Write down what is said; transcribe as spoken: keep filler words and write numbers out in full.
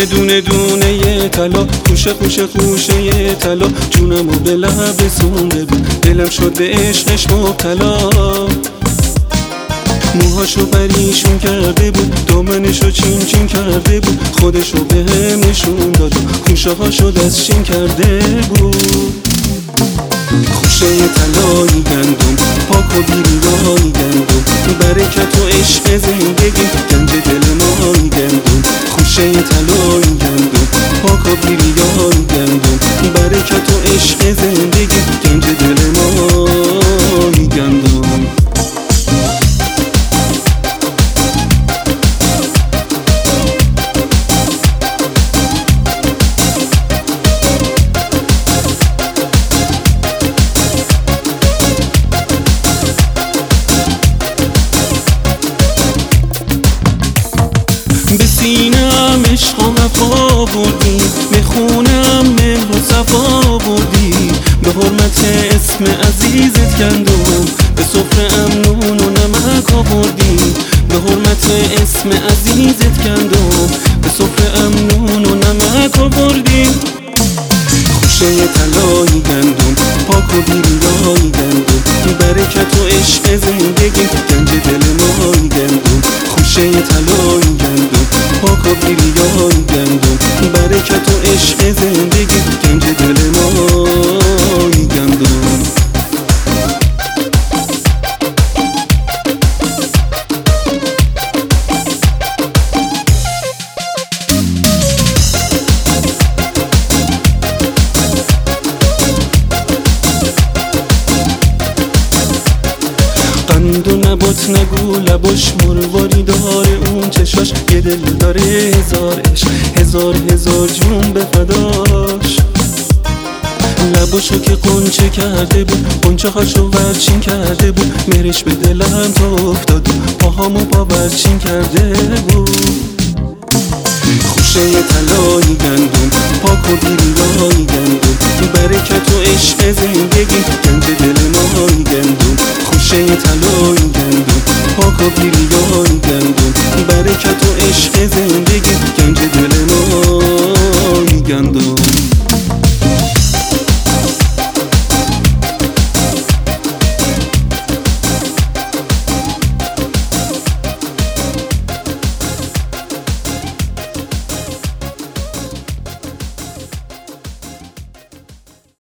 یه دونه دونه یه طلا، خوشه خوشه خوشه یه طلا، جونمو به لب رسونده بود، دلم شد به عشقش مبتلا. موهاشو پریشون کرده بود، دامنشو چین چین کرده بود، خودشو به هم نشون داد و خوشه هاشو دستچین کرده بود. خوشه طلایی گندم، پاک و بیریایی گندم، برکت و عشق زندگی گنج دل مایی گندم. خوشه طلایی گندم، پاک و بیریایی گندم، برکت و عشق زندگی گنج دل مایی گندم. به سینه‌ام عشق و وفا بردی، به خونه‌ام مهر و صفا بردی، به حرمت اسم عزیزت گندم، به سفره‌ام نون و نمک آوردی، به حرمت اسم عزیزت گندم، به سفره‌ام نون و نمک آوردی. خوشه طلایی گندم، پاک و بیریایی گندم، برکت و عشق زندگی گنج دل مایی گندم. خوشه طلایی گندم، پاک و بیریایی گندم، برکت و عشق زندگی گنج دل مایی گندم. قند و نبات نگو لباش، مرواری داره اون چشاش، یه دل داره هزار عشق، هزار هزار جون به فداش. لباشو که قنچه کرده بود، قنچه هاشو ورچین کرده بود، مهرش به دلم تا افتاد، پاهامو پاورچین کرده بود. خوشه طلایی گندم، پاک و بیریایی گندم، برکت و عشق زندگی گنج دل مایی گندم. خوشه طلایی گندم، پاک و بیریایی گندم، برکت و عشق زندگی گنج دل مایی گندم.